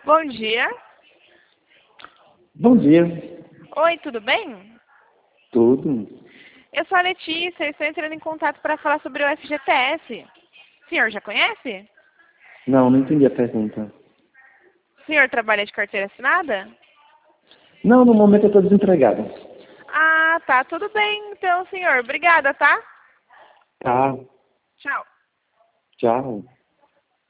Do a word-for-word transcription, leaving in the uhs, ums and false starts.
Bom dia. Bom dia. Oi, tudo bem? Tudo? Eu sou a Letícia e estou entrando em contato para falar sobre o F G T S. O senhor já conhece? Não, não entendi a pergunta. O senhor trabalha de carteira assinada? Não, no momento eu estou desempregado. Ah, tá, tudo bem. Então, senhor, obrigada, tá? Tá, Tchau. tchau.